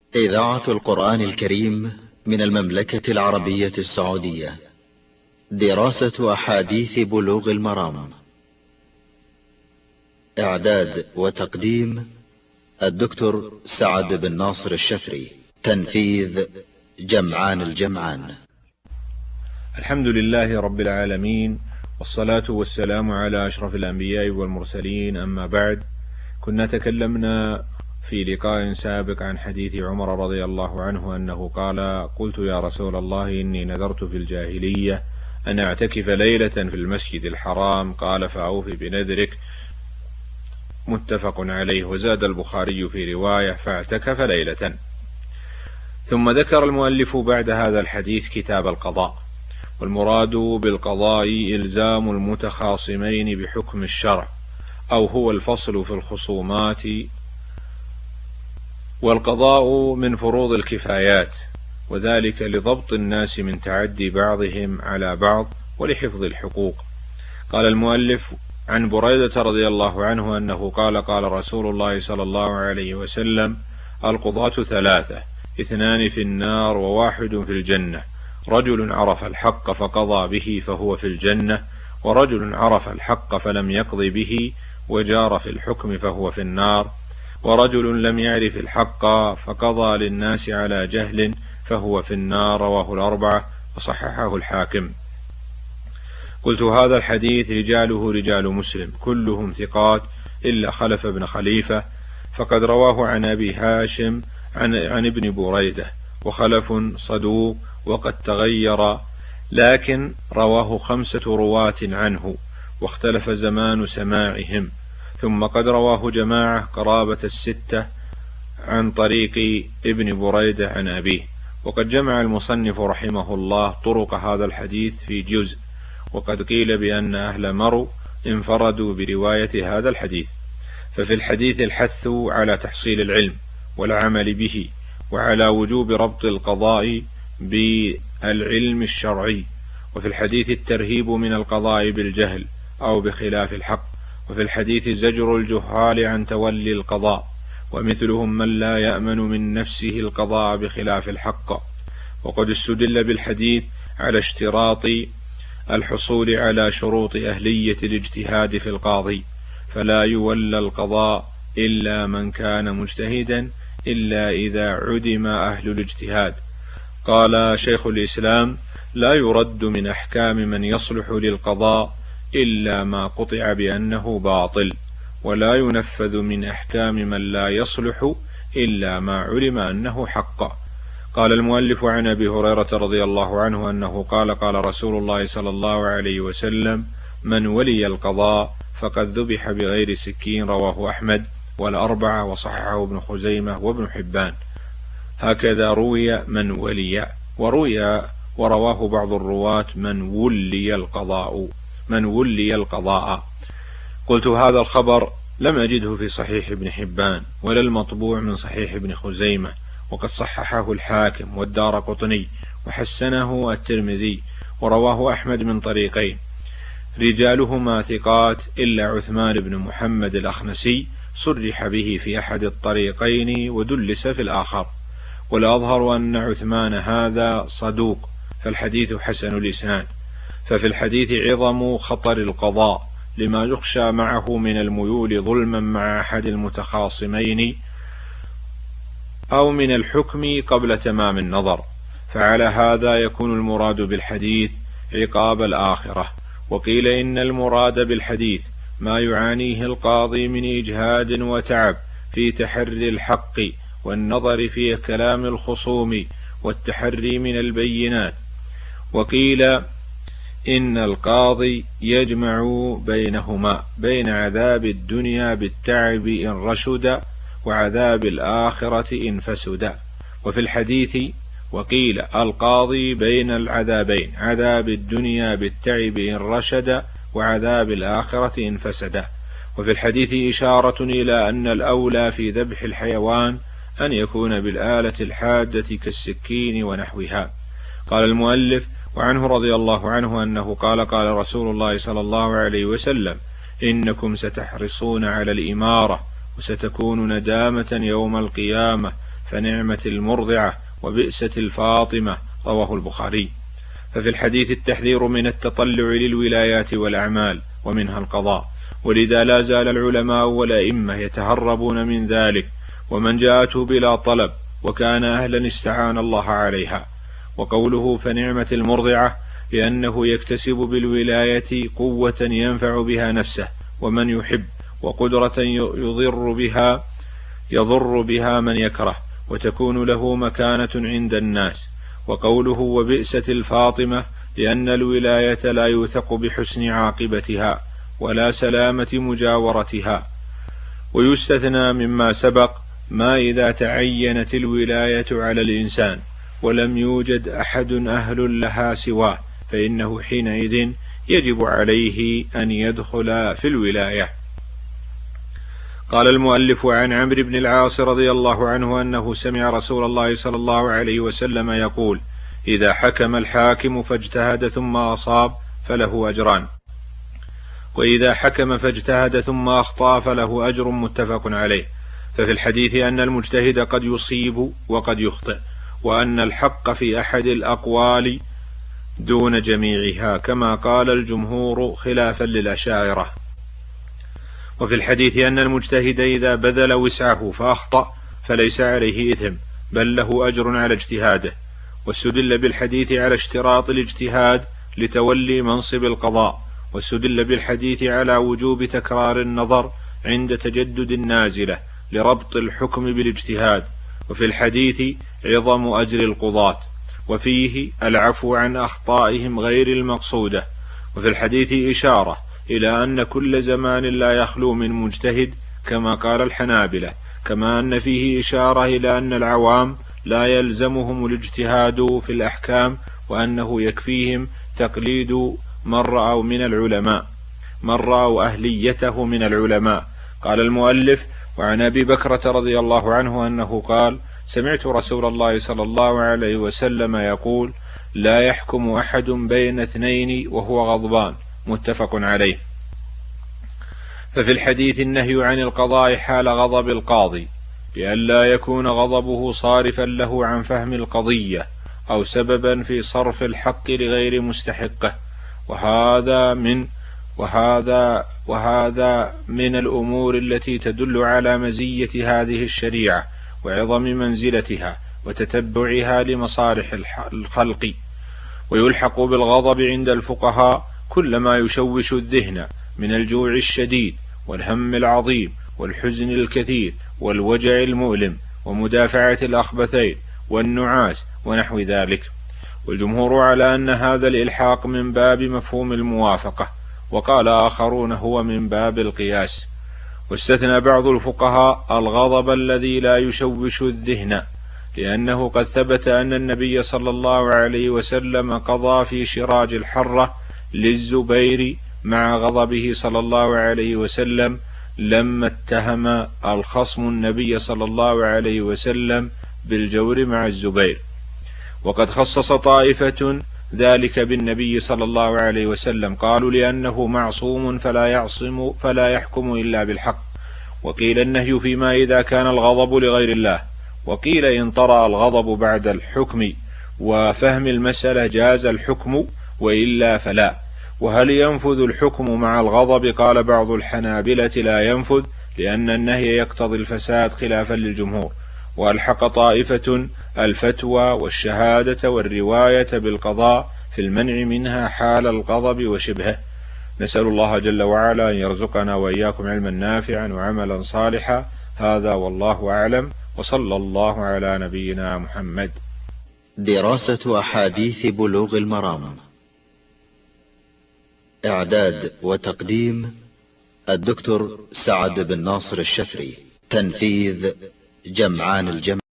إذاعة القرآن الكريم من المملكة العربية السعودية. دراسة أحاديث بلوغ المرام. إعداد وتقديم الدكتور سعد بن ناصر الشفري. تنفيذ جمعان الجمعان. الحمد لله رب العالمين، والصلاة والسلام على أشرف الأنبياء والمرسلين، أما بعد. كنا تكلمنا في لقاء سابق عن حديث عمر رضي الله عنه أنه قال: قلت يا رسول الله إني نذرت في الجاهلية أن أعتكف ليلة في المسجد الحرام، قال: فأوف بنذرك، متفق عليه. وزاد البخاري في رواية: فاعتكف ليلة. ثم ذكر المؤلف بعد هذا الحديث كتاب القضاء. والمراد بالقضاء إلزام المتخاصمين بحكم الشرع، أو هو الفصل في الخصومات. والقضاء من فروض الكفايات، وذلك لضبط الناس من تعدي بعضهم على بعض ولحفظ الحقوق. قال المؤلف: عن بريدة رضي الله عنه أنه قال: قال رسول الله صلى الله عليه وسلم: القضاة ثلاثة، 2 في النار وواحد في الجنة، رجل عرف الحق فقضى به فهو في الجنة، ورجل عرف الحق فلم يقض به وجار في الحكم فهو في النار، ورجل لم يعرف الحق فقضى للناس على جهل فهو في النار. رواه الأربعة وصححه الحاكم. قلت: هذا الحديث رجاله رجال مسلم، كلهم ثقات إلا خلف بن خليفة، فقد رواه عن أبي هاشم عن ابن بريدة، وخلف صدوق وقد تغير، لكن رواه 5 رواة عنه، واختلف زمان سماعهم. ثم قد رواه جماعة قرابة 6 عن طريق ابن بريدة عن أبيه. وقد جمع المصنف رحمه الله طرق هذا الحديث في جزء، وقد قيل بأن أهل مرو انفردوا برواية هذا الحديث. ففي الحديث الحث على تحصيل العلم والعمل به، وعلى وجوب ربط القضاء بالعلم الشرعي. وفي الحديث الترهيب من القضاء بالجهل أو بخلاف الحق. وفي الحديث زجر الجهال عن تولي القضاء، ومثلهم من لا يأمن من نفسه القضاء بخلاف الحق. وقد استدل بالحديث على اشتراط الحصول على شروط أهلية الاجتهاد في القاضي، فلا يولى القضاء إلا من كان مجتهدا، إلا إذا عدم أهل الاجتهاد. قال شيخ الإسلام: لا يرد من أحكام من يصلح للقضاء إلا ما قطع بأنه باطل، ولا ينفذ من أحكام من لا يصلح إلا ما علم أنه حق. قال المؤلف: عن أبي هريرة رضي الله عنه أنه قال: قال رسول الله صلى الله عليه وسلم: من ولي القضاء فقد ذبح بغير سكين. رواه أحمد والأربعة وصححه ابن خزيمة وابن حبان. هكذا روي من ولي، ورواه بعض الرواة من ولي القضاء. قلت: هذا الخبر لم أجده في صحيح ابن حبان، ولا المطبوع من صحيح ابن خزيمة، وقد صححه الحاكم والدارقطني وحسنه الترمذي، ورواه أحمد من طريقين، رجالهما ثقات إلا عثمان بن محمد الأخنسي صرح به في أحد الطريقين ودلس في الآخر. والأظهر أن عثمان هذا صدوق، فالحديث حسن الإسناد. ففي الحديث عظم خطر القضاء لما يخشى معه من الميول ظلما مع أحد المتخاصمين، أو من الحكم قبل تمام النظر. فعلى هذا يكون المراد بالحديث عقاب الآخرة. وقيل إن المراد بالحديث ما يعانيه القاضي من إجهاد وتعب في تحري الحق والنظر في كلام الخصوم والتحري من البينات. وقيل إن القاضي يجمع بينهما، بين عذاب الدنيا بالتعب إن رشد وعذاب الآخرة إن فسد. وفي الحديث وقيل القاضي بين العذابين، عذاب الدنيا بالتعب إن رشد وعذاب الآخرة إن فسد. وفي الحديث إشارة إلى أن الأولى في ذبح الحيوان أن يكون بالآلة الحادة كالسكين ونحوها. قال المؤلف: وعنه رضي الله عنه أنه قال: قال رسول الله صلى الله عليه وسلم: إنكم ستحرصون على الإمارة وستكون ندامة يوم القيامة، فنعمة المرضعة وبئسة الفاطمة، رواه البخاري. ففي الحديث التحذير من التطلع للولايات والأعمال ومنها القضاء، ولذا لا زال العلماء والأئمة يتهربون من ذلك، ومن جاءته بلا طلب وكان أهلا استعان الله عليها. وقوله فنعمة المرضعة لأنه يكتسب بالولاية قوة ينفع بها نفسه ومن يحب، وقدرة يضر بها من يكره، وتكون له مكانة عند الناس. وقوله وبئسة الفاطمة لأن الولاية لا يوثق بحسن عاقبتها ولا سلامة مجاورتها. ويستثنى مما سبق ما إذا تعينت الولاية على الإنسان ولم يوجد أحد أهل لها سواه، فإنه حينئذ يجب عليه أن يدخل في الولاية. قال المؤلف عن عمرو بن العاص رضي الله عنه أنه سمع رسول الله صلى الله عليه وسلم يقول: إذا حكم الحاكم فاجتهد ثم أصاب فله أجران، وإذا حكم فاجتهد ثم أخطأ فله أجر، متفق عليه. ففي الحديث أن المجتهد قد يصيب وقد يخطئ، وأن الحق في أحد الأقوال دون جميعها، كما قال الجمهور خلافا للأشاعرة. وفي الحديث أن المجتهد إذا بذل وسعه فأخطأ فليس عليه إثم، بل له أجر على اجتهاده. واستدل بالحديث على اشتراط الاجتهاد لتولي منصب القضاء، واستدل بالحديث على وجوب تكرار النظر عند تجدد النازلة لربط الحكم بالاجتهاد. وفي الحديث عظم أجر القضاة، وفيه العفو عن أخطائهم غير المقصودة. وفي الحديث إشارة إلى أن كل زمان لا يخلو من مجتهد كما قال الحنابلة، كما أن فيه إشارة إلى أن العوام لا يلزمهم الاجتهاد في الأحكام، وأنه يكفيهم تقليد من رأوا أهليته من العلماء. قال المؤلف: وعن أبي بكرة رضي الله عنه أنه قال: سمعت رسول الله صلى الله عليه وسلم يقول: لا يحكم أحد بين اثنين وهو غضبان، متفق عليه. ففي الحديث النهي عن القضاء حال غضب القاضي، لئلا يكون غضبه صارفا له عن فهم القضية أو سببا في صرف الحق لغير مستحقه، وهذا من الأمور التي تدل على مزية هذه الشريعة وعظم منزلتها وتتبعها لمصالح الخلق. ويلحق بالغضب عند الفقهاء كل ما يشوش الذهن من الجوع الشديد والهم العظيم والحزن الكثير والوجع المؤلم ومدافعة الأخبثين والنعاس ونحو ذلك. والجمهور على أن هذا الإلحاق من باب مفهوم الموافقة، وقال آخرون هو من باب القياس. واستثنى بعض الفقهاء الغضب الذي لا يشوش الذهن، لأنه قد ثبت أن النبي صلى الله عليه وسلم قضى في شراج الحرة للزبير مع غضبه صلى الله عليه وسلم لما اتهم الخصم النبي صلى الله عليه وسلم بالجور مع الزبير. وقد خصص طائفة ذلك بالنبي صلى الله عليه وسلم، قالوا لأنه معصوم فلا يحكم إلا بالحق. وقيل النهي فيما إذا كان الغضب لغير الله، وقيل إن طرأ الغضب بعد الحكم وفهم المسألة جاز الحكم، وإلا فلا. وهل ينفذ الحكم مع الغضب؟ قال بعض الحنابلة لا ينفذ، لأن النهي يقتضي الفساد خلافا للجمهور. وألحق طائفة الفتوى والشهادة والرواية بالقضاء في المنع منها حال الغضب وشبهه. نسأل الله جل وعلا أن يرزقنا وإياكم علما نافعا وعملا صالحا. هذا والله أعلم، وصلى الله على نبينا محمد. دراسة أحاديث بلوغ المرام، إعداد وتقديم الدكتور سعد بن ناصر الشفري، تنفيذ جمعان الجمعان.